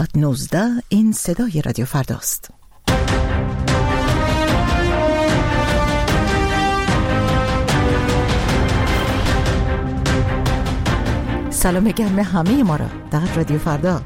19 این صدای رادیو فرداست. سلام گرم همه ما را در رادیو فردا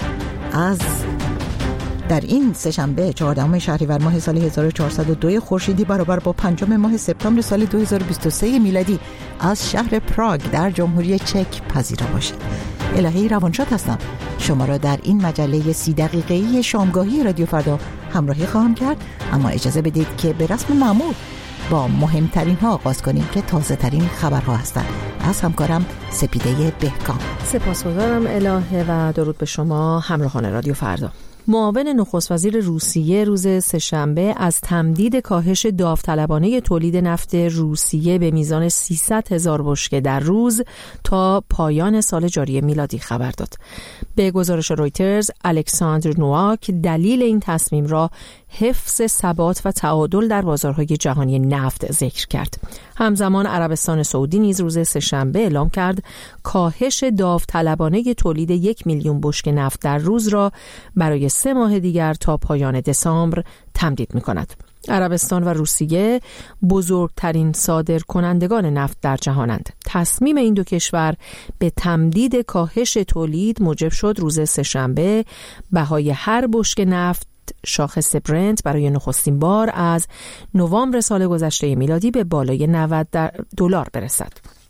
در این سه‌شنبه 14 شهریور ماه سال 1402 خورشیدی برابر با 5 ماه سپتامبر سال 2023 میلادی از شهر پراگ در جمهوری چک پذیرا باشید. الهی روانشاد هستم. شما را در این مجله 30 دقیقه‌ای شامگاهی رادیو فردا همراهی خواهم کرد، اما اجازه بدید که به رسم معمول با مهمترین ها آغاز کنیم که تازه ترین خبرها هستند. از همکارم سپیده بهکام. سپاسگزارم الهه و درود به شما همراهان رادیو فردا. معاون نخست وزیر روسیه روز سه‌شنبه از تمدید کاهش داوطلبانه تولید نفت روسیه به میزان 300,000 بشکه در روز تا پایان سال جاری میلادی خبر داد. به گزارش رویترز، الکساندر نواک دلیل این تصمیم را حفظ ثبات و تعادل در بازارهای جهانی نفت ذکر کرد. همزمان عربستان سعودی نیز روز سه‌شنبه اعلام کرد کاهش داوطلبانه تولید 1 میلیون بشکه نفت در روز را برای 3 ماه دیگر تا پایان دسامبر تمدید می‌کند. عربستان و روسیه بزرگترین صادرکنندگان نفت در جهانند. تصمیم این دو کشور به تمدید کاهش تولید موجب شد روز سه‌شنبه بهای هر بشکه نفت شاخص برنت برای نخستین بار از نوامبر سال گذشته میلادی به بالای $90 برسد.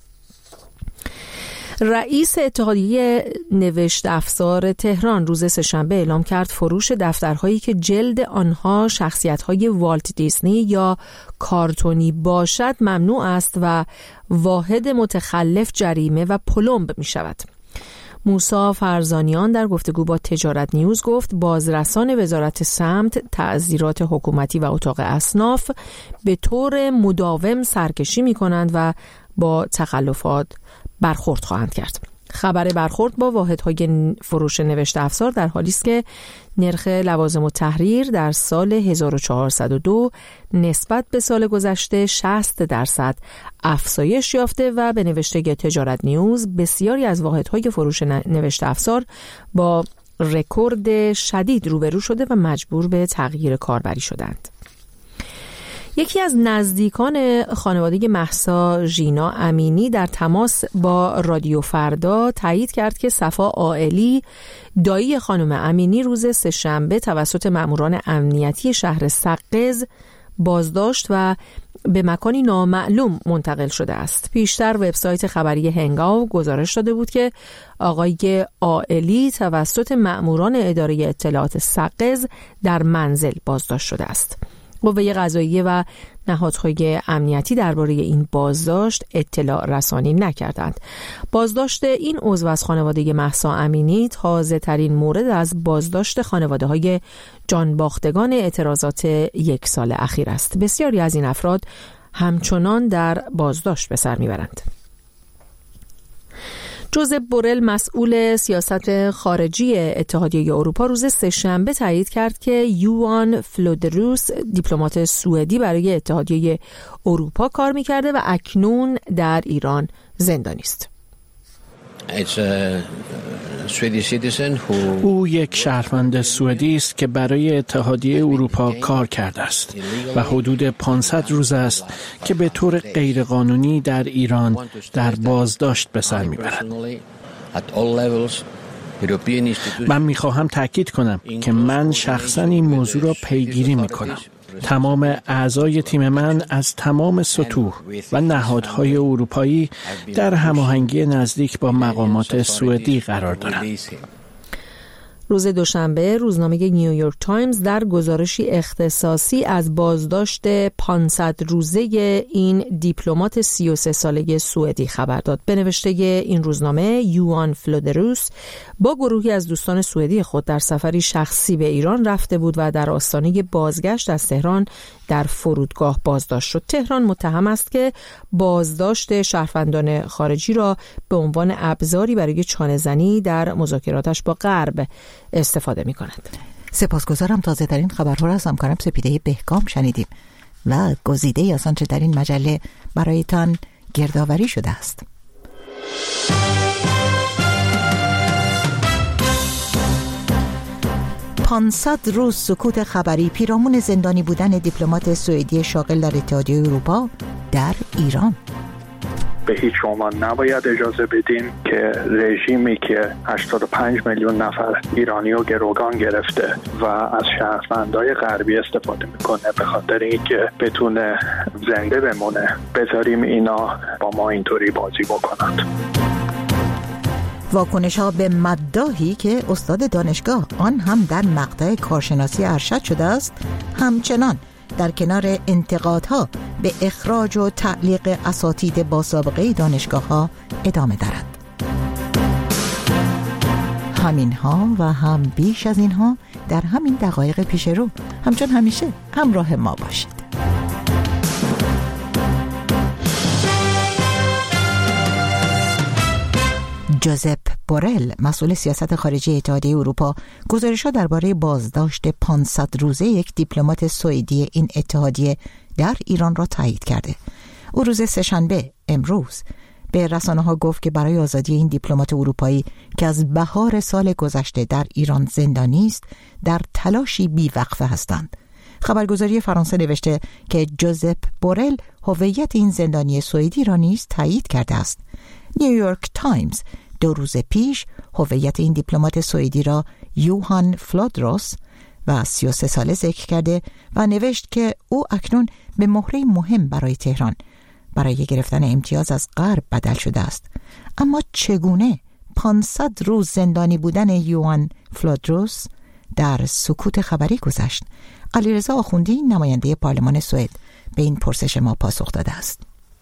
رئیس اتحادیه نوشت افزار تهران روز سه‌شنبه اعلام کرد فروش دفترهایی که جلد آنها شخصیت‌های والت دیزنی یا کارتونی باشد ممنوع است و واحد متخلف جریمه و پلمب می‌شود. موسی فرزانیان در گفتگو با تجارت نیوز گفت بازرسان وزارت سمت، تعزیرات حکومتی و اتاق اصناف به طور مداوم سرکشی می‌کنند و با تخلفات برخورد خواهند کرد. خبر برخورد با واحدهای فروش نوشت افزار در حالی است که نرخ لوازم التحریر در سال 1402 نسبت به سال گذشته 60% افزایش یافته و به نوشته تجارت نیوز بسیاری از واحدهای فروش نوشت افزار با رکورد شدید روبرو شده و مجبور به تغییر کاربری شدند. یکی از نزدیکان خانواده مهسا ژینا امینی در تماس با رادیو فردا تایید کرد که صفا عائلی دایی خانم امینی روز سه‌شنبه توسط ماموران امنیتی شهر سقز بازداشت و به مکانی نامعلوم منتقل شده است. پیشتر وبسایت خبری هنگاو گزارش داده بود که آقای عائلی توسط ماموران اداره اطلاعات سقز در منزل بازداشت شده است. قوه قضاییه و نهادهای امنیتی درباره این بازداشت اطلاع رسانی نکردند. بازداشت این عضو از خانواده مهسا امینی تازه ترین مورد از بازداشت خانواده های جانباختگان اعتراضات 1 سال اخیر است. بسیاری از این افراد همچنان در بازداشت به سر میبرند. جوزپ بورل مسئول سیاست خارجی اتحادیه اروپا روز سه‌شنبه تایید کرد که یوان فلودروس دیپلمات سوئدی برای اتحادیه اروپا کار می‌کرده و اکنون در ایران زندانی است. او یک شهروند سوئدی است که برای اتحادیه اروپا کار کرده است و حدود 500 روز است که به طور غیرقانونی در ایران در بازداشت به سر میبرد. من میخواهم تاکید کنم که من شخصا این موضوع را پیگیری میکنم. تمام اعضای تیم من از تمام سطوح و نهادهای اروپایی در هماهنگی نزدیک با مقامات سوئدی قرار دارند. روز دوشنبه روزنامه نیویورک تایمز در گزارشی اختصاصی از بازداشت 500 روزه این دیپلمات 33 ساله سوئدی خبر داد. به نوشته این روزنامه یوان فلودروس با گروهی از دوستان سوئدی خود در سفری شخصی به ایران رفته بود و در آستانه بازگشت از تهران در فرودگاه بازداشت شد. تهران متهم است که بازداشت شهروندان خارجی را به عنوان ابزاری برای چانه‌زنی در مذاکراتش با غرب استفاده می کند. سپاسگزارم. تازه ترین خبرها را از همکارم سپیده بهکام شنیدیم و گزیده از آنچه در این مجله برایتان گردآوری شده است. 500 روز سکوت خبری پیرامون زندانی بودن دیپلمات سوئدی شاغل در اتحادیه اروپا در ایران. به هیچ عنوان نباید اجازه بدیم که رژیمی که 85 میلیون نفر ایرانی رو گروگان گرفته و از شهروندای غربی استفاده میکنه به خاطر اینکه بتونه زنده بمونه، بذاریم اینا با ما اینطوری بازی بکنند. واکنش ها به مداحی که استاد دانشگاه آن هم در مقطع کارشناسی ارشد شده است همچنان در کنار انتقادها به اخراج و تعلیق اساتید با سابقه دانشگاه‌ها ادامه دارد. همینها و هم بیش از اینها در همین دقایق پیش رو. همچون همیشه همراه ما باشید. جوزپ بورل، مسئول سیاست خارجی اتحادیه اروپا، گزارش‌ها درباره بازداشت 500 روزه یک دیپلمات سوئدی این اتحادیه در ایران را تایید کرده. او روز سه‌شنبه امروز به رسانه‌ها گفت که برای آزادی این دیپلمات اروپایی که از بهار سال گذشته در ایران زندانی است، در تلاشی بی‌وقفه هستند. خبرگزاری فرانسه نوشته که جوزپ بورل هویت این زندانی سوئدی را نیز تایید کرده است. نیویورک تایمز 2 روز پیش هویت این دیپلمات سوئدی را یوهان فلودروس و 33 ساله ذکر کرده و نوشت که او اکنون به مهره مهم برای تهران برای گرفتن امتیاز از غرب بدل شده است. اما چگونه 500 روز زندانی بودن یوهان فلودروس در سکوت خبری گذشت؟ علیرضا آخوندی، نماینده پارلمان سوئد، به این پرسش ما پاسخ داده است.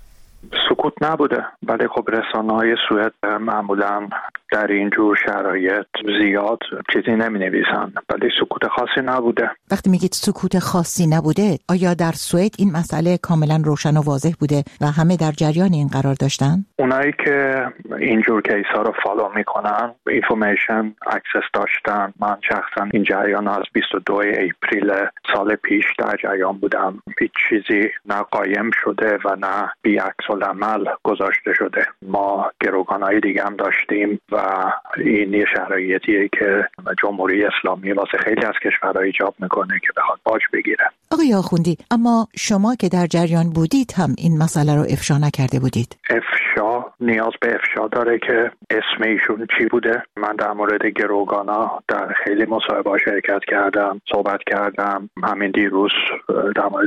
سکوت نبوده، ولی خب رسانه‌های سوئد معمولا در این جور شرایط زیاد چیزی نمی‌نویسن، ولی سکوت خاصی نبوده. وقتی میگید سکوت خاصی نبوده، آیا در سوئد این مسئله کاملا روشن و واضح بوده و همه در جریان این قرار داشتن؟ اونایی که اینجور کیس‌ها رو فالو میکنن اینفورمیشن اکسس داشتن. من شخصا این جریان از 22 اپریل سال پیش در جریان بودم. هیچ چیزی نه قایم شده و نه بی‌عکس العمل گذاشته شده. ما گروگان‌های دیگه هم داشتیم و این یه شرایطیه که جمهوری اسلامی واسه خیلی از کشورها ایجاب میکنه که بخواد باج بگیره. آقای آخوندی، اما شما که در جریان بودید هم این مسئله رو افشا نکرده بودید. افشا نیاز به افشا داره که اسم ایشون چی بوده. من در مورد گروگانا در خیلی مصاحبه‌ها شرکت کردم، صحبت کردم. همین دیروز در مورد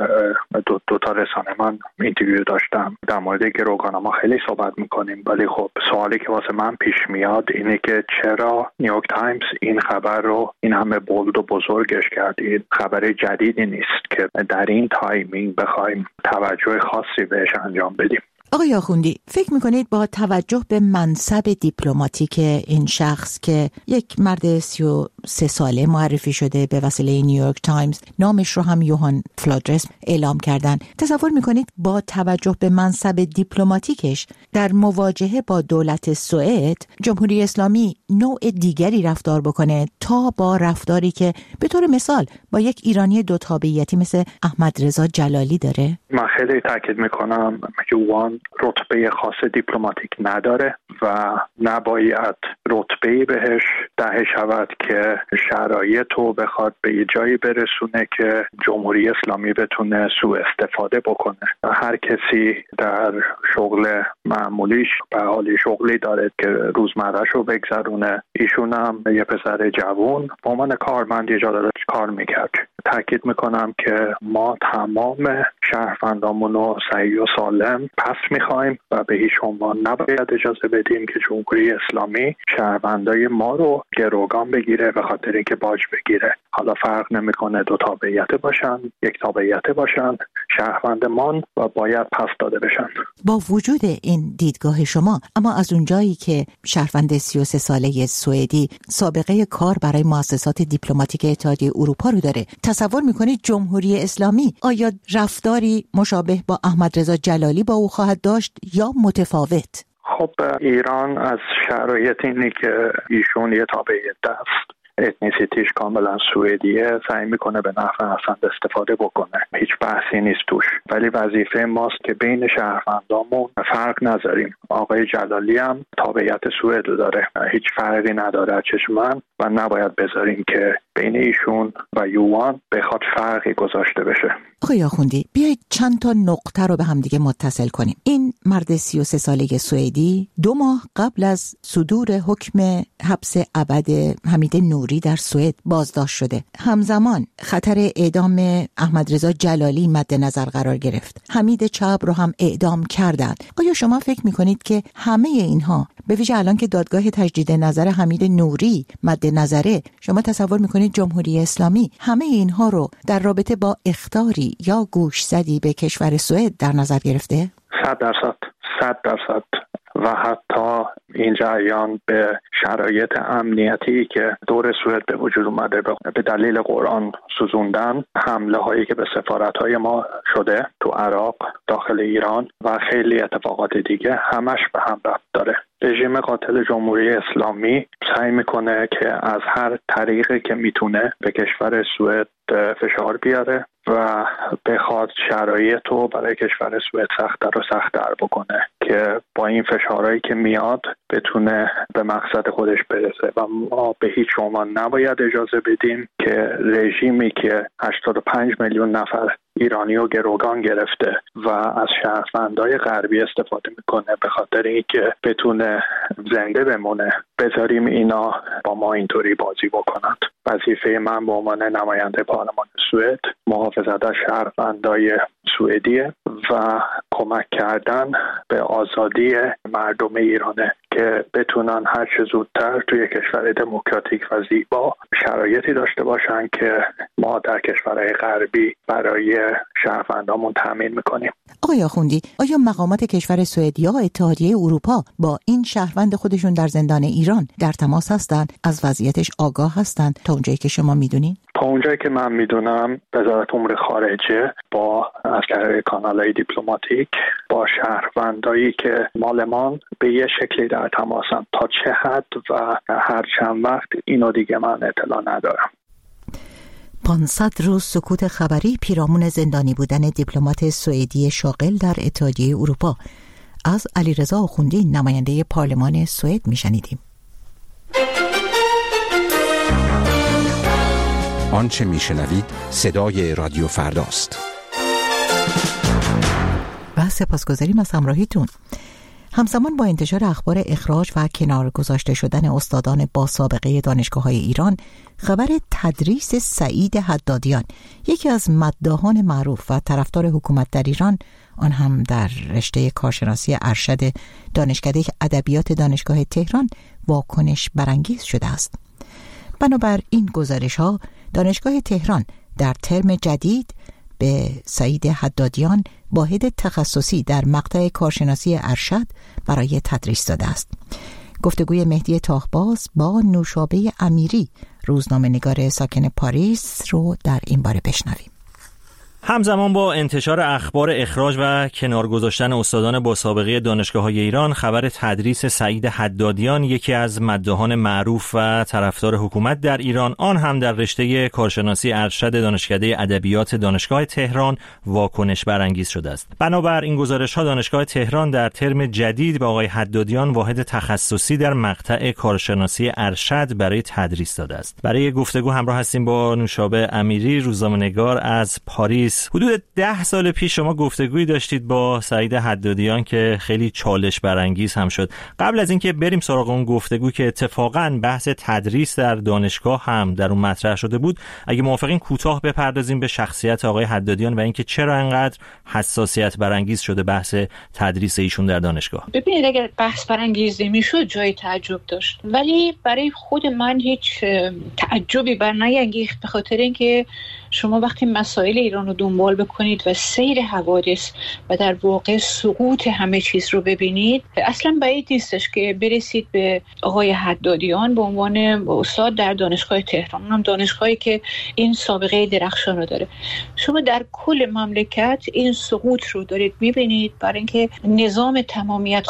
دو تا رسانه من اینترویو داشتم. در مورد گروگانا ما خیلی صحبت میکنیم، ولی خب سوالی که واسه من پیش میاد اینه که چرا نیویورک تایمز این خبر رو این همه بولد و بزرگش کردید؟ خبر جدیدی نیست که در این تایمینگ بخوایم توجه خاصی بهش انجام بدیم. آقای آخوندی، فکر میکنید با توجه به منصب دیپلماتیک این شخص که یک مرد 33 ساله معرفی شده به وسیله نیویورک تایمز، نامش رو هم یوهان فلودروس اعلام کردن، تصور میکنید با توجه به منصب دیپلماتیکش در مواجهه با دولت سوئد جمهوری اسلامی نوع دیگری رفتار بکنه تا با رفتاری که به طور مثال با یک ایرانی دو تابعیتی مثل احمد رضا جلالی داره؟ من خیلی تاکید میکنم یوهان رتبه خاص دیپلماتیک نداره و نباید رتبه‌ای بهش دهه شود که شرایطو بخواد به یه جایی برسونه که جمهوری اسلامی بتونه سوء استفاده بکنه. هر کسی در شغل معمولیش به حالی شغلی داره که روزمره‌شو بگذرونه. ایشون هم یه پسر جوان به عنوان کارمند یه جا داره کار میکرد. تاکید میکنم که ما تمام شهروندامونو صحیح و سالم پس میخوایم و به هیچ عنوان نباید اجازه بدیم که جمهوری اسلامی شهروندای ما رو گروگان بگیره به خاطر اینکه باج بگیره. حالا فرق نمیکنه دو تابعیت باشن، یک تابعیت باشن، شهروندمان و باید پس داده بشن. با وجود این دیدگاه شما، اما از اونجایی که شهروند 33 ساله سوئدی سابقه کار برای مؤسسات دیپلماتیک اتحادیه اروپا رو داره، تصور میکنید جمهوری اسلامی آیا رفتاری مشابه با احمد رضا جلالی با او خواهد داشت یا متفاوت؟ خب ایران از شرایط اینه که ایشون یه تابعیت است. اتنیسیتیش کاملا سوئدیه سعی میکنه به نفع اسد استفاده بکنه. هیچ بحثی نیست توش، ولی وظیفه ماست که بین شهروندامون فرق نذاریم. آقای جلالی هم تابعیت سوئد داره، هیچ فرقی نداره چشم من، و نباید بذاریم که بین ایشون و یوان بخواد فرقی گذاشته بشه. آقای آخوندی، بیایید چند تا نقطه رو به هم دیگه متصل کنیم. این مرد 33 ساله سوئدی 2 ماه قبل از صدور حکم حبس ابد حمید نوری در سوئد بازداشت شده. همزمان خطر اعدام احمد رضا جلالی مد نظر قرار گرفت. حمید چاب رو هم اعدام کردند. آیا شما فکر می‌کنید که همه اینها، به ویژه الان که دادگاه تجدید نظر حمید نوری مد نظره، شما تصور می‌کنید جمهوری اسلامی همه اینها رو در رابطه با اخطاری یا گوشزدی به کشور سوئد در نظر گرفته؟ 100% و حتی این جریان به شرایط امنیتی که دور سوئد به وجود اومده به دلیل قرآن سوزوندن، حمله هایی که به سفارت های ما شده تو عراق، داخل ایران و خیلی اتفاقات دیگه، همش به هم ربط داره. رژیم قاتل جمهوری اسلامی سعی میکنه که از هر طریقی که میتونه به کشور سوئد فشار بیاره و بخواد شرایط رو برای کشور سوئد سخت‌تر و سخت‌تر بکنه که با این فشارهایی که میاد بتونه به مقصد خودش برسه. و ما به هیچ عنوان نباید اجازه بدیم که رژیمی که 85 میلیون نفر ایرانی و گروگان گرفته و از شهروندای غربی استفاده میکنه به خاطر اینکه بتونه زنده بمونه، بذاریم اینا با ما اینطوری بازی بکنند. وظیفه من به عنوان نماینده پارلمان سوئد محافظت از شهروندای سوئدیه و کمک کردن به آزادی مردم ایرانه که بتونن هر چه زودتر توی کشور دموکراتیک و زیبا شرایطی داشته باشن که ما در کشورهای غربی برای شهروندامون تامین میکنیم. آقای آخوندی، آیا مقامات کشور سوئد یا اتحادیه اروپا با این شهروند خودشون در زندان ایران در تماس هستند؟ از وضعیتش آگاه هستند تا اونجایی که شما میدونین؟ تا اونجایی که من میدونم وزارت امور خارجه با از طریق کانال‌های دیپلماتیک با شهروندایی که مالمان به یه شکلی در تماسن. تا چه حد و هر چند وقت اینو دیگه من اطلاع ندارم. 500 روز سکوت خبری پیرامون زندانی بودن دیپلمات سوئدی شاغل در اتحادیه اروپا. از علیرضا آخوندی، نماینده پارلمان سوئد، میشنیدیم. آنچه میشنوید صدای رادیو فرداست. و سپاسگزاریم از همراهیتون. همزمان با انتشار اخبار اخراج و کنار گذاشته شدن استادان با سابقه دانشگاه‌های ایران، خبر تدریس سعید حدادیان، یکی از مداحان معروف و طرفدار حکومت در ایران، آن هم در رشته کارشناسی ارشد دانشکده ادبیات دانشگاه تهران، واکنش برانگیز شده است. بنابر این گزارش‌ها، دانشگاه تهران در ترم جدید به سعید حدادیان واحد تخصصی در مقطع کارشناسی ارشد برای تدریس داده است. گفتگوی مهدی تاهباز با نوشابه امیری، روزنامه‌نگار ساکن پاریس، رو در این باره بشنویم. همزمان با انتشار اخبار اخراج و کنار گذاشتن استادان با سابقه دانشگاه‌های ایران، خبر تدریس سعید حدادیان، یکی از مداحان معروف و طرفدار حکومت در ایران، آن هم در رشته کارشناسی ارشد دانشکده ادبیات دانشگاه تهران، واکنش برانگیز شده است. بنابر این گزارش‌ها، دانشگاه تهران در ترم جدید به آقای حدادیان واحد تخصصی در مقطع کارشناسی ارشد برای تدریس داده است. برای گفتگو همراه هستیم با نوشابه امیری، روزنامه‌نگار از پاریس. حدود 10 سال پیش شما گفتگویی داشتید با سعید حدادیان که خیلی چالش برانگیز هم شد. قبل از اینکه بریم سراغ اون گفتگو که اتفاقاً بحث تدریس در دانشگاه هم در اون مطرح شده بود، اگه موافقین کوتاه بپردازیم به شخصیت آقای حدادیان و اینکه چرا انقدر حساسیت برانگیز شده بحث تدریس ایشون در دانشگاه. ببینید، اگر بحث برانگیز نمیشد جای تعجب داشت، ولی برای خود من هیچ تعجبی برنیانگیخت، به خاطر اینکه شما وقتی مسائل ایران رو دنبال بکنید و سیر حوادث و در واقع سقوط همه چیز رو ببینید، اصلا بعید نیستش که برسید به آقای حدادیان به عنوان استاد در دانشگاه تهران، اونم دانشگاهی که این سابقه درخشان رو داره. شما در کل مملکت این سقوط رو دارید میبینید، برای اینکه نظام تمامیت خواه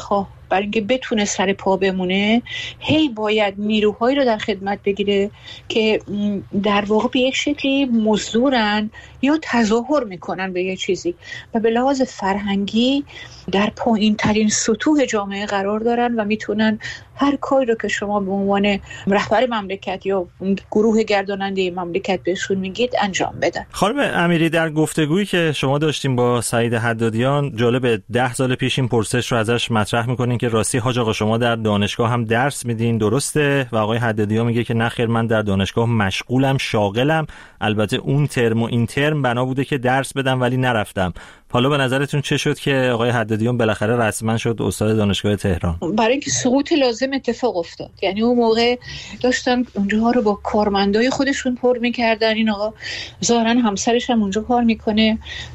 برای اینکه بتونه سر پا بمونه هی باید نیروهایی رو در خدمت بگیره که در واقع به یک شکلی مزدورن یا تظاهر میکنن به یه چیزی و به لحاظ فرهنگی در پایین ترین سطوح جامعه قرار دارن و میتونن هر کاری رو که شما به عنوان رهبر مملکت یا گروه گرداننده مملکت بهشون میگید انجام بدن. خانم امیری، در گفتگویی که شما داشتیم با سعید حدادیان، جالب 10 سال پیش این پرسش رو ازش مطرح میکنین که راستی حاج آقا شما در دانشگاه هم درس میدین، درسته؟ و آقای حدادیان میگه که نه خیر، من در دانشگاه مشغولم، شاغلم، البته اون ترم و این ترم بنا بوده که درس بدم ولی نرفتم. حالا به نظرتون چه شد که آقای حدادیان بالاخره رسما شد استاد دانشگاه تهران؟ برای اینکه سقوط لازم اتفاق افتاد. یعنی اون موقع داشتن اونجاها رو با کارمندای خودشون پر می‌کردن. این آقا ظاهرا همسرش هم اونجا کار میکنه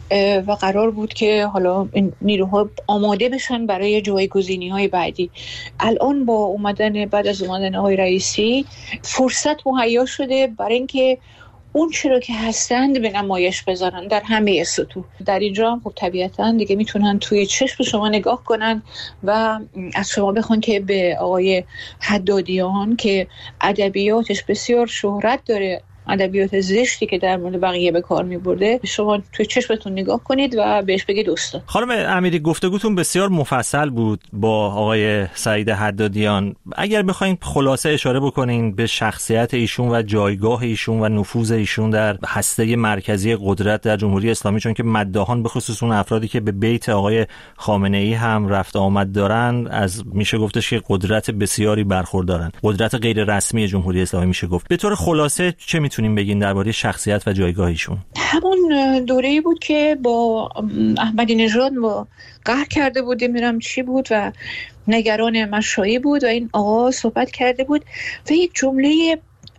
و قرار بود که حالا این نیروها آماده بشن برای جایگزینی‌های بعدی. الان با بعد از اومدن آقای رئیسی فرصت مهیا شده برای اینکه اون چرا که هستند به نمایش بذارن در همه سطوح. در اینجا هم خب طبیعتاً دیگه میتونن توی چشم شما نگاه کنن و از شما بخوان که به آقای حدادیان که ادبیاتش بسیار شهرت داره، ادبیات زشتی که در مورد بقیه به کار می‌برده، شما توی چشمتون نگاه کنید و بهش بگید استاد. خانم امیری، گفتگوتون بسیار مفصل بود با آقای سعید حدادیان. اگر بخواید خلاصه اشاره بکنین به شخصیت ایشون و جایگاه ایشون و نفوذ ایشون در هسته مرکزی قدرت در جمهوری اسلامی، چون که مداحان به خصوص اون افرادی که به بیت آقای خامنه‌ای هم رفت آمد دارن، از میشه گفتش که قدرت بسیاری برخوردارن، قدرت غیر رسمی جمهوری اسلامی میشه گفت. به طور خلاصه چه میتونیم بگین درباره شخصیت و جایگاه ایشون؟ همون دوره‌ای بود که با احمدی نژاد با قهر کرده بود، نمیدونم چی بود و نگران مشایی بود و این آقا صحبت کرده بود و یک جمله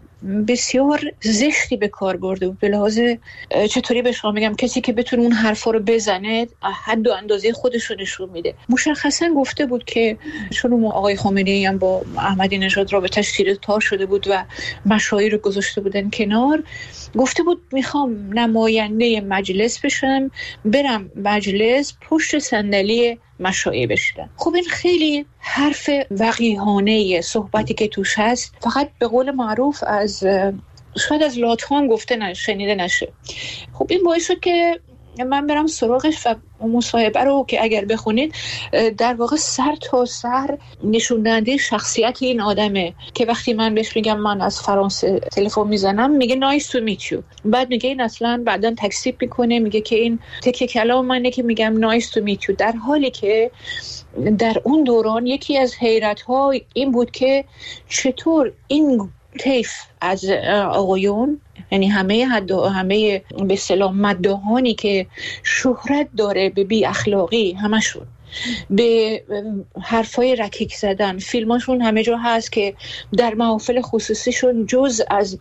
بسیار زشتی به کار برده بود به لحاظ چطوری به شما میگم، کسی که بتونه اون حرفا رو بزنه حد و اندازه خودش رو نشون میده. مشخصا گفته بود که چون آقای خامنه‌ای هم با احمدی نژاد رابطه‌اش تیره تار شده بود و مشایی رو گذاشته بودن کنار، گفته بود میخوام نماینده مجلس بشم، برم مجلس پشت صندلی مشایعه بشیدن. خب این خیلی حرف وقیحانه صحبتی که توش هست فقط به قول معروف شاید از لاتان گفته نشه، شنیده نشه. خب این باعث شد که من برم سراغش و مصاحبه رو که اگر بخونید در واقع سر تا سر نشون دهنده شخصیت این آدمه که وقتی من بهش میگم من از فرانسه تلفن میزنم میگه نایس تو میت یو، بعد میگه این اصلا بعداً تکذیب میکنه، میگه که این تکه کلام منه که میگم نایس تو میت یو، در حالی که در ااون دوران یکی از حیرت‌ها این بود که چطور این طیف از آقایون، یعنی همه به اصطلاح مداحانی که شهرت داره به بی اخلاقی، همشون به حرفای رکیک زدن، فیلماشون همه جا هست که در محافل خصوصیشون جز از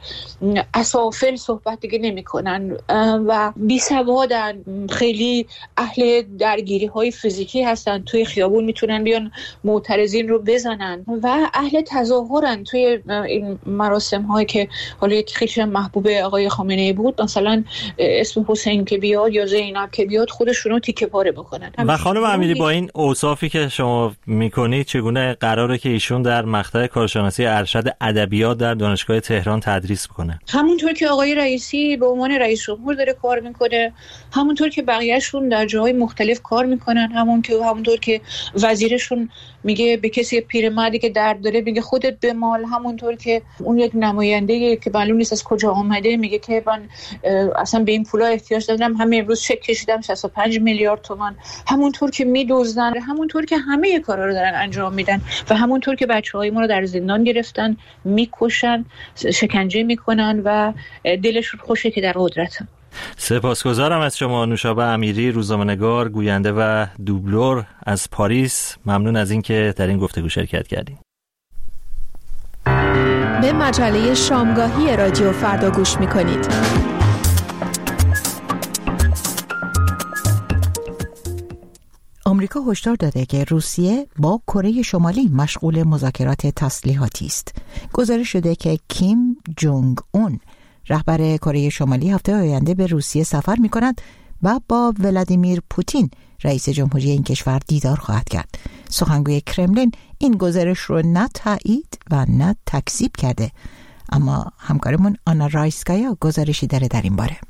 اسافل صحبت دیگه نمی کنن و بی سوادن، خیلی اهل درگیری های فیزیکی هستن، توی خیابون میتونن بیان معترضین رو بزنن و اهل تظاهرن. توی این مراسم هایی که حالا یک خیلی محبوب آقای خامنه‌ای بود، مثلا اسم حسین که بیاد یا زینب که بیاد خودشون رو تیکه پاره بکنن. و خانم امیری با این اوصافی که شما میکنید چگونه قراره که ایشون در مقطع کارشناسی ارشد ادبیات در دانشگاه تهران تدریس بکنه؟ همونطور که آقای رئیسی به عنوان رئیس جمهور داره کار میکنه، همونطور که بقیه‌شون در جاهای مختلف کار میکنن، همونطور که وزیرشون میگه به کسی پیرمردی که درد داره میگه خودت بمال، همونطور که اون یک نماینده که معلوم نیست از کجا آمده میگه که من اصلا به این پولا احتیاج دارم، همین امروز چک کشیدم 65 میلیارد تومان، همونطور که میدزدن، همونطور که همه کارا رو دارن انجام میدن و همونطور که بچه‌های ما رو در زندان گرفتن، میکشن، شکنجه میکنن و دلشون خوشه که در قدرتن. سپاسگزارم از شما نوشابه امیری، روزنامه‌نگار، گوینده و دوبلور از پاریس. ممنون از اینکه در این گفتگو شرکت کردید. به مجله شامگاهی رادیو فردا گوش میکنید. آمریکا هشدار داده که روسیه با کره شمالی مشغول مذاکرات تسلیحاتی است. گزارش شده که کیم جونگ اون رهبر کره شمالی هفته آینده به روسیه سفر می‌کند و با ولادیمیر پوتین رئیس جمهوری این کشور دیدار خواهد کرد. سخنگوی کرملین این گزارش رو نه تایید و نه تکذیب کرده. اما همکارمون آنا رایسکایا گزارشی داره در این باره.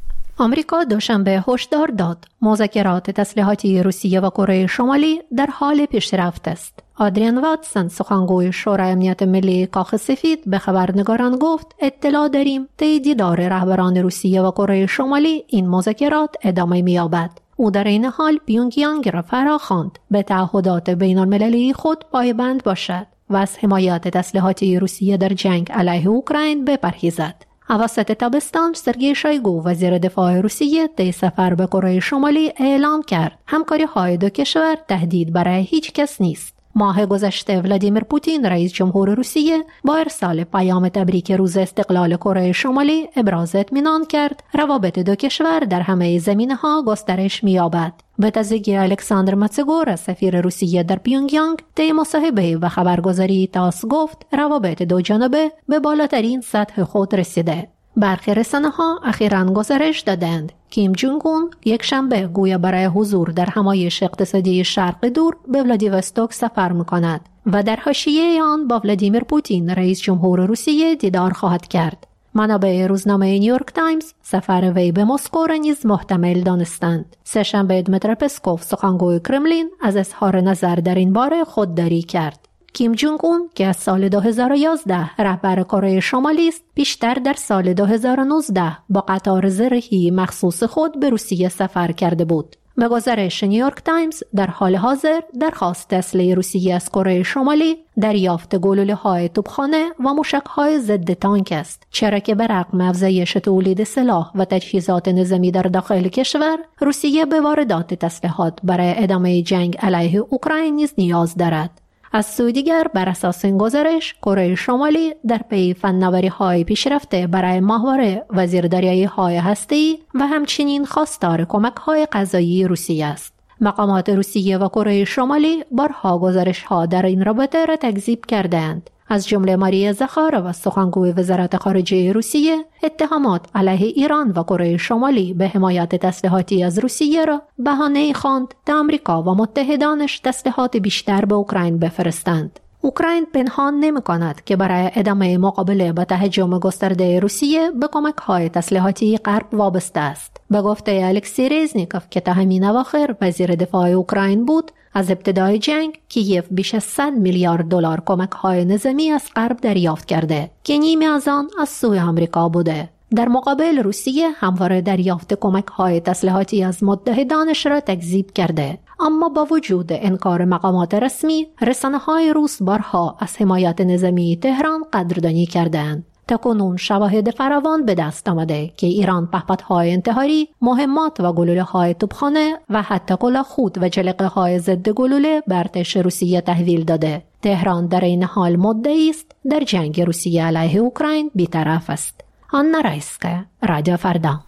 آمریکا دوشنبه هشدار داد مذاکرات تسلیحاتی روسیه و کره شمالی در حال پیشرفت است. آدریان واتسون سخنگوی شورای امنیت ملی کاخ سفید به خبرنگاران گفت اطلاع داریم طی دیدار رهبران روسیه و کره شمالی این مذاکرات ادامه می‌یابد. او در این حال پیونگیانگ را فراخواند به تعهدات بین‌المللی خود پایبند باشد و از حمایت تسلیحاتی روسیه در جنگ علیه اوکراین بپرهیزد. اواسط تابستان سرگئی شویگو وزیر دفاع روسیه طی سفر به کره شمالی اعلام کرد همکاری‌های دو کشور تهدید برای هیچ کس نیست. ماه گذشته ولادیمیر پوتین رئیس جمهور روسیه با ارسال پیام تبریک روز استقلال کره شمالی ابراز اطمینان کرد روابط دو کشور در همه زمینه‌ها گسترش می‌یابد. به تصدیق الکساندر ماتسگور سفیر روسیه در پیونگیانگ طی مصاحبه و خبرگزاری تاس گفت روابط دو جانبه به بالاترین سطح خود رسیده. برخی رسانه‌ها اخیراً گزارش دادند کیم جونگ اون یک شنبه گویا برای حضور در همایش اقتصادی شرق دور به ولادیوستوک سفر می‌کند و در حاشیه آن با ولادیمیر پوتین رئیس جمهور روسیه دیدار خواهد کرد. منابع روزنامه نیویورک تایمز سفر وی به مسکو را نیز محتمل دانستند. سه‌شنبه دمیتری پسکوف سخنگوی کرملین از اظهار نظر در این باره خودداری کرد. کیم جونگ اون که از سال 2011 رهبر کره شمالی است، بیشتر در سال 2019 با قطار زرهی مخصوص خود به روسیه سفر کرده بود. به گزارش نیویورک تایمز در حال حاضر درخواست اسلحه روسیه از کره شمالی دریافت گلوله‌های توپخانه و موشک‌های ضد تانک است، چرا که به رغم افزایش تولید سلاح و تجهیزات نظامی در داخل کشور، روسیه به واردات تسلیحات برای ادامه جنگ علیه اوکراین نیز نیاز دارد. از سوی دیگر بر اساس این گزارش کره شمالی در پی فناوری‌های پیشرفته برای ماهواره و زیردریایی‌های هسته‌ای و همچنین خواستار کمک‌های غذایی روسیه است. مقامات روسیه و کره شمالی بارها گزارش‌ها در این رابطه را تکذیب کردند. از جمله ماریا زخارova سخنگوی وزارت خارجه روسیه اتهامات علیه ایران و کره شمالی به حمایت تسلیحاتی از روسیه را بهانه‌ای خواند تا آمریکا و متحدانش تسلیحات بیشتر به اوکراین بفرستند. اوکراین پنهان نمی‌کند که برای ادامه مقابله با تهاجم گسترده روسیه به کمک‌های تسلیحاتی غرب وابسته است. به گفته الکسی رزنیکوف که تا همین اواخر وزیر دفاع اوکراین بود، از ابتدای جنگ کیف بیش از 100 میلیارد دلار کمک‌های نظامی از غرب دریافت کرده که نیمی از آن از سوی آمریکا بوده. در مقابل روسیه همواره دریافت کمک‌های تسلیحاتی از متحدانش را تکذیب کرده. اما با وجود انکار مقامات رسمی، رسانه‌های روس بارها از حمایت نظامی تهران قدردانی کردند. تاکنون شواهد فراوان به دست آمده که ایران پهپادهای انتحاری، مهمات و گلوله‌های توپخانه و حتی کلاهخود و جلیقه‌های ضد گلوله بر ارتش روسیه تحویل داده. تهران در این حال مدعی است در جنگ روسیه علیه اوکراین بی‌طرف است. آنا رایسکایا، رادیو فردا.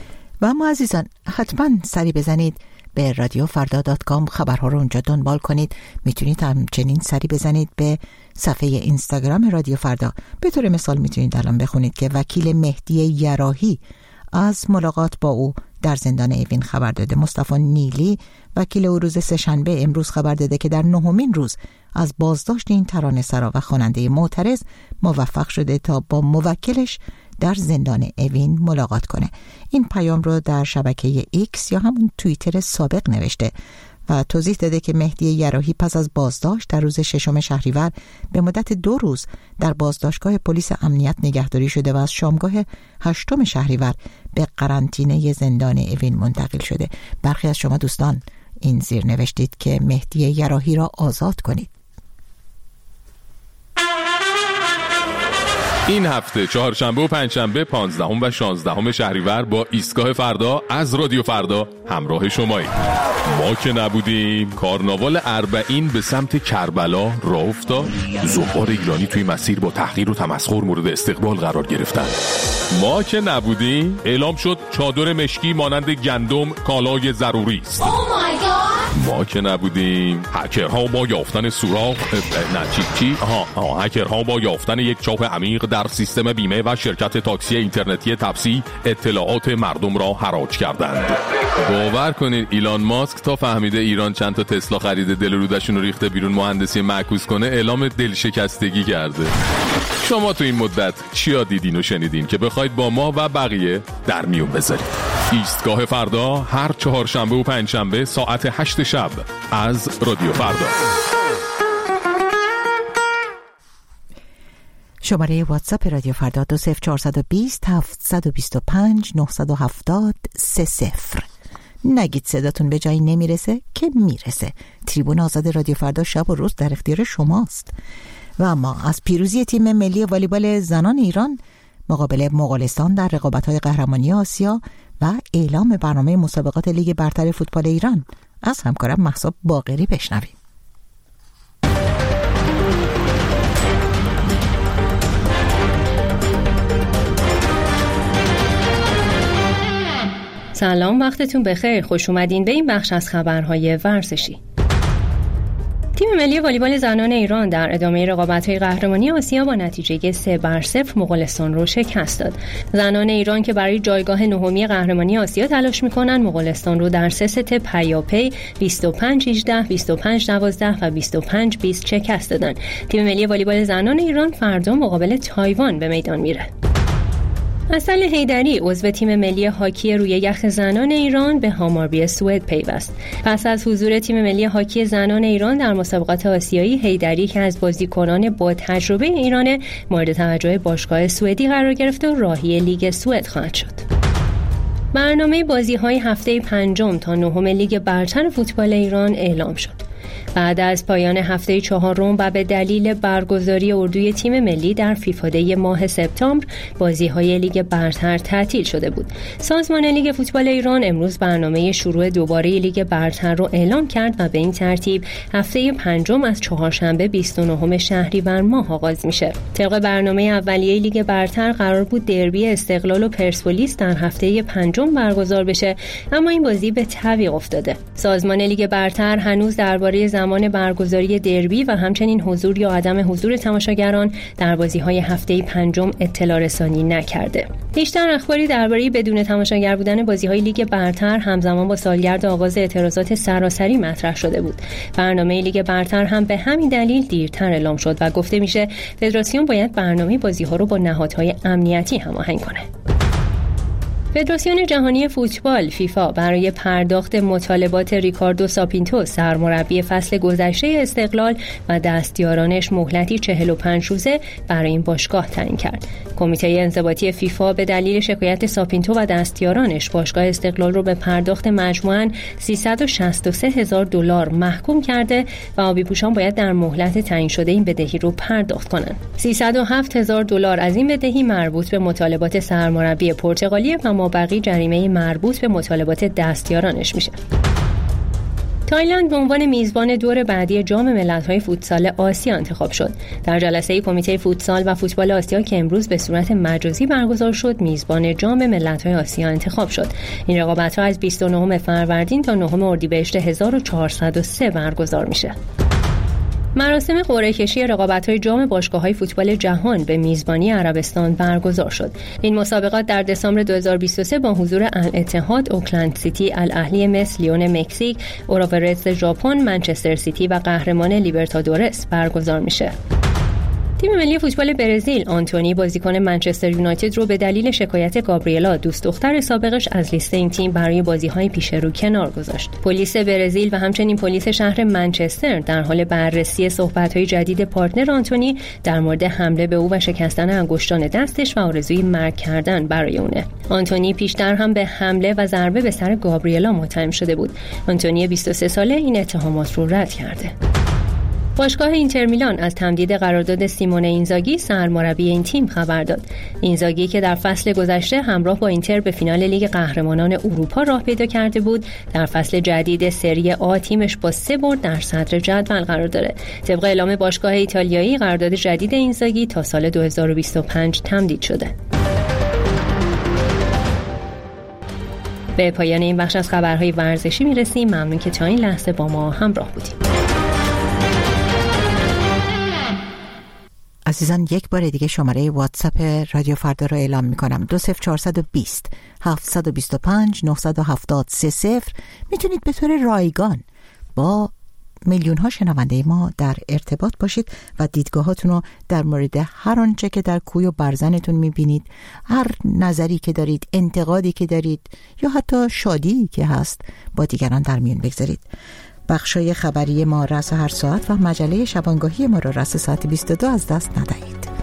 و اما عزیزان حتما سری بزنید به radiofrda.com، خبرها رو اونجا دنبال کنید. میتونید همچنین سری بزنید به صفحه اینستاگرام رادیو فردا. به طور مثال میتونید الان بخونید که وکیل مهدی یراحی از ملاقات با او در زندان اوین خبر داده. مصطفی نیلی وکیل او روز سه‌شنبه امروز خبر داده که در 9مین روز از بازداشت این ترانه‌سرا و خواننده معترض موفق شده تا با موکلش در زندان اوین ملاقات کنه. این پیام رو در شبکه ایکس یا همون توییتر سابق نوشته و توضیح داده که مهدی یراحی پس از بازداشت در روز 6 شهریور به مدت 2 روز در بازداشتگاه پلیس امنیت نگهداری شده و از شامگاه 8 شهریور به قرنطینه زندان اوین منتقل شده. برخی از شما دوستان این زیر نوشتید که مهدی یراحی را آزاد کنید. این هفته چهارشنبه و پنجشنبه 15 و 16 شهریور با ایستگاه فردا از رادیو فردا همراه شماییم. ما که نبودیم کارناوال اربعین به سمت کربلا راه افتاد. زوار ایرانی توی مسیر با تحقیر و تمسخر مورد استقبال قرار گرفتن. ما که نبودیم اعلام شد چادر مشکی مانند گندم کالای ضروری است. ما که نبودیم. هکرها با یافتن سوراخ هکرها با یافتن یک چاه عمیق در سیستم بیمه و شرکت تاکسی اینترنتی تپسی اطلاعات مردم را حراج کردند. باور کنید ایلان ماسک تا فهمیده ایران چند تا تسلا خریده دل رودشون رو ریخته بیرون مهندسی معکوس کنه اعلام دلشکستگی کرده. شما تو این مدت چیا دیدین و شنیدین که بخواید با ما و بقیه در میون بذارید؟ ایستگاه فردا هر چهارشنبه و پنجشنبه ساعت 8 شب از رادیو فردا. شماره واتساپ رادیو فردا 20420 725 970 30. نگید صداتون به جایی نمیرسه که میرسه. تریبون آزاد رادیو فردا شب و روز در اختیار شماست. و اما از پیروزی تیم ملی والیبال زنان ایران مقابل مغولستان در رقابت‌های قهرمانی آسیا و اعلام برنامه مسابقات لیگ برتر فوتبال ایران از همکارم مهسا باقری بشنویم. سلام، وقتتون بخیر. خوش اومدین به این بخش از خبرهای ورزشی. تیم ملی والیبال زنان ایران در ادامه رقابت‌های قهرمانی آسیا با نتیجه 3-0 مغولستان رو شکست داد. زنان ایران که برای جایگاه نهمی قهرمانی آسیا تلاش می‌کنند، مغولستان رو در 3 ست پیاپی 25-18، 25-12 و 25-20 شکست دادند. تیم ملی والیبال زنان ایران فردا مقابل تایوان به میدان میره. حسن حیدری عضو تیم ملی هاکی روی یخ زنان ایران به هاماربی سوئد پیوست. پس از حضور تیم ملی هاکی زنان ایران در مسابقات آسیایی، حیدری که از بازیکنان با تجربه ایران مورد توجه باشگاه سوئدی قرار گرفته و راهی لیگ سوئد خواهد شد. برنامه بازی‌های هفته 5 تا 9 لیگ برتر فوتبال ایران اعلام شد. بعد از پایان هفته 4 و به دلیل برگزاری اردوی تیم ملی در فیفا دی ماه سپتامبر، بازی‌های لیگ برتر تعطیل شده بود. سازمان لیگ فوتبال ایران امروز برنامه شروع دوباره لیگ برتر رو اعلام کرد و به این ترتیب هفته 5 از چهارشنبه 29 شهریور ماه آغاز میشه. طبق برنامه اولیه لیگ برتر قرار بود دربی استقلال و پرسپولیس در هفته 5 برگزار بشه، اما این بازی به تعویق افتاده. سازمان لیگ برتر هنوز درباره زمان برگزاری دربی و همچنین حضور یا عدم حضور تماشاگران در بازی‌های هفته 5 اطلاع رسانی نکرده. بیشتر اخباری درباره بدون تماشاگر بودن بازی‌های لیگ برتر همزمان با سالگرد آغاز اعتراضات سراسری مطرح شده بود. برنامه لیگ برتر هم به همین دلیل دیرتر اعلام شد و گفته میشه فدراسیون باید برنامه بازی‌ها رو با نهادهای امنیتی هماهنگ کنه. فدراسیون جهانی فوتبال فیفا برای پرداخت مطالبات ریکاردو ساپینتو سرمربی فصل گذشته استقلال و دستیارانش مهلتی 45 روزه برای این باشگاه تعیین کرد. کمیته انضباطی فیفا به دلیل شکایت ساپینتو و دستیارانش باشگاه استقلال رو به پرداخت مجموعاً $363,000 محکوم کرده و آبی‌پوشان باید در مهلت تعیین شده این بدهی رو پرداخت کنند. $307,000 از این بدهی مربوط به مطالبات سرمربی پرتغالی و باقی جریمه مربوط به مطالبات دستیارانش میشه. تایلند به عنوان میزبان دور بعدی جام ملت‌های فوتسال آسیا انتخاب شد. در جلسه کمیته فوتسال و فوتبال آسیا که امروز به صورت مجازی برگزار شد، میزبان جام ملت‌های آسیا انتخاب شد. این رقابت‌ها از 29 فروردین تا 9 اردیبهشت 1403 برگزار میشه. مراسم قرعه کشی رقابت‌های جام باشگاه‌های فوتبال جهان به میزبانی عربستان برگزار شد. این مسابقات در دسامبر 2023 با حضور الاتحاد، اوکلند سیتی، الاهلی مصر، لیون مکزیک، اوراوا ردز ژاپن، منچستر سیتی و قهرمان لیبرتادورس برگزار میشه. تیم ملی فوتبال برزیل آنتونی بازیکن منچستر یونایتد رو به دلیل شکایت گابریلا دوست دختر سابقش از لیست این تیم برای بازی‌های پیش رو کنار گذاشت. پلیس برزیل و همچنین پلیس شهر منچستر در حال بررسی صحبت‌های جدید پارتنر آنتونی در مورد حمله به او و شکستن انگشتان دستش و آرزوی مرگ کردن برای اونه. آنتونی پیشتر هم به حمله و ضربه به سر گابریلا متهم شده بود. آنتونی 23 ساله این اتهامات رو رد کرده. باشگاه اینتر میلان از تمدید قرارداد سیمونه اینزاگی سرمربی این تیم خبر داد. اینزاگی که در فصل گذشته همراه با اینتر به فینال لیگ قهرمانان اروپا راه پیدا کرده بود، در فصل جدید سری آ تیمش با 3 برد در صدر جدول قرار داره. طبق اعلام باشگاه ایتالیایی قرارداد جدید اینزاگی تا سال 2025 تمدید شده. به پایان این بخش از خبرهای ورزشی میرسیم. ممنون که تا این لحظه با ما همراه بودیم. عزیزان، یک بار دیگه شماره واتساپ رادیو فردا رو اعلام میکنم: 20420 725 970 30. میتونید به طور رایگان با میلیون ها شنونده ما در ارتباط باشید و دیدگاهاتون رو در مورد هر آنچه که در کوی و برزنتون میبینید، هر نظری که دارید، انتقادی که دارید یا حتی شادی که هست با دیگران در میون بگذارید. بخشای خبری ما رأس هر ساعت و مجله شبانگاهی ما را رأس ساعت 22 از دست ندهید.